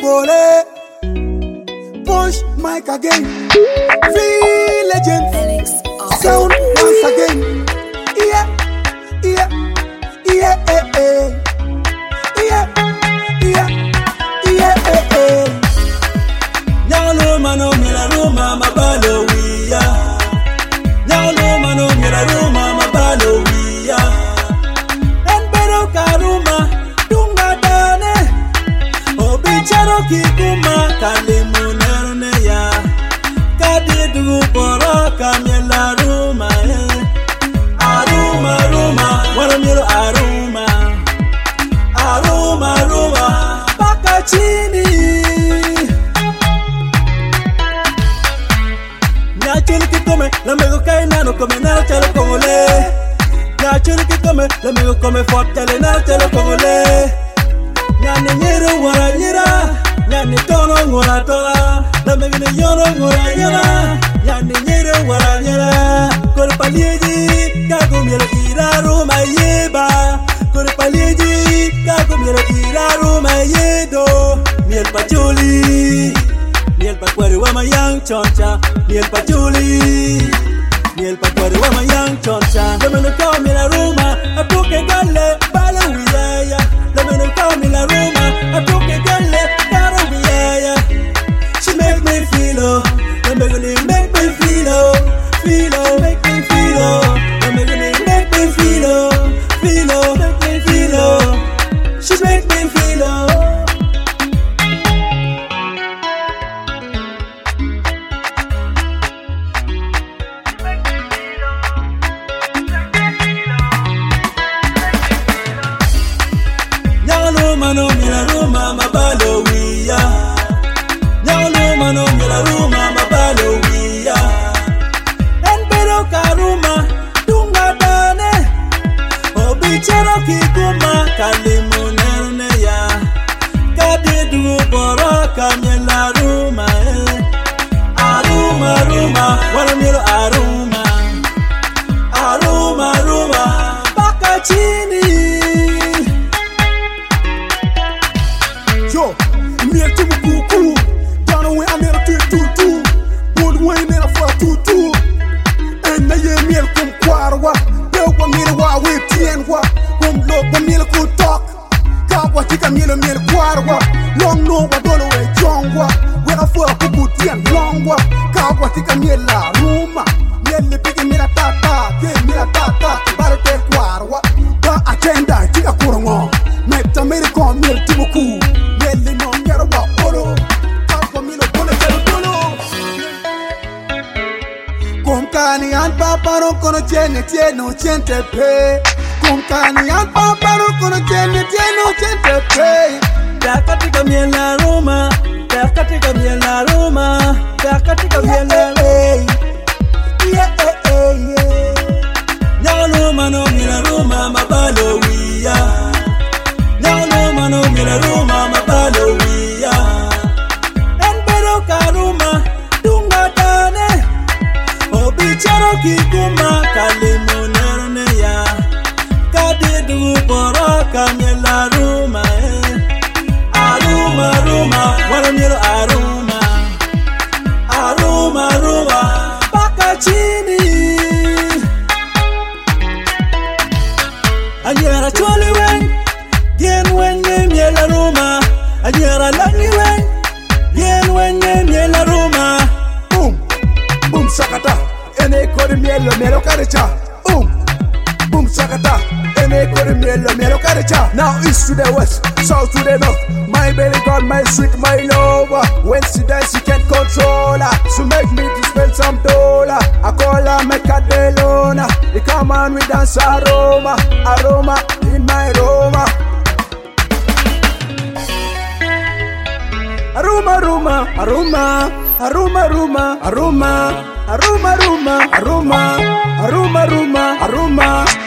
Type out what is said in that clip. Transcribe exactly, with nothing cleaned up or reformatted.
Bole. Push mic again. Feel legend. Sound once again. Yeah, yeah, yeah, yeah, yeah, yeah, yeah, yeah. Nyalo mano mira ruma mabalo wiya. Nyalo mano mira ruma mabalo wiya. Enbero karuma dunga dane. Obicharo kikuma kalimunero neya. Kadidu poro kamyela ruma eh. Aruma ruma waramiro aruma. Aruma ruma baka chini. Nyachuli kikome la mego kai nano come nano chalo kongole. Nyachuli kikome la mego come fort chale nano chalo kongole. Nyane nyero wara nyera. Nyane tono ngora tola. La mego ne yoro ngora nyera. Nyane nyero wara nyera. Kore palieji kago mielo iraru mayeba. Kore palieji kago mielo iraru mayedo. Miel pachuli. Miel pa kwari wa mayang choncha. Miel pa chuli. Miel pa kwari wa mayang choncha. Lemeno kao mila ruma. Apuke gale bala wiyaya. Lemeno kao mila ruma. Apuke gale karo wiyaya. She make me feel oh. Lemegoni make me feel oh. Feel oh. Make me feel oh. Lemegoni make me feel oh. Feel oh. Make me feel oh. She make me feel oh. Mano mila ruma mabalo wiya. Nyalo mano mila ruma mabalo wiya. Enbero karuma dunga dane. Obicharo kikuma kalimunero neya. Kadidu poro kamyela ruma eh. Aruma ruma waramiro aruma. Aruma ruma baka chini. Yo, miel timu kuku. Dano we amera tu tu tu. Bod we mera fa tu tu. En na ye miel kum kwarwa. Bewa miel wa we tien wa. Kum lo wa miel ku tok. Ka wa tika miel miel kwarwa. Long no wa dolo we jongwa. We afa kuku tien longwa. Ka wa tika miel la ruma. Miel le pigi mira tata. Ke mira tata. Bare te kwarwa. Ba agenda tika kurongo. Meta meri kon miel timu ku. Kumkani an paparo kono chene cheno chente pe. Kumkani an paparo kono chene cheno chente pe. Dakatika miela roma. Dakatika miela roma. Dakatika miela roma. Yeah, yeah, yeah. Nyalo mano miela roma mabalo wiya. Nyalo mano miela roma mabalo wiya. Enbero karuma dunga dane. Obicharo kikuma kalimunero neya. Kadidu poro kamyela ruma eh. Aruma ruma waramiro aruma. Aruma ruma baka chini. Anyera choli wen. Yen wen ye miela ruma. Anyera lani wen. Yen wen ye miela ruma. Boom, boom sakata. Ene kore mielo mielo karecha. Um, boom sakata. Ene kore mielo mielo karecha. Now east to the west, south to the north. My belly got my sweet, my lover. When she dance, she can't control her. So make me to spend some dollar. I call her Mecadelona. They come on, we dance aroma, aroma in my Roma. Aroma, aroma, aroma, aroma, aroma, aroma, aroma, aroma, aroma, aroma, aroma, aroma.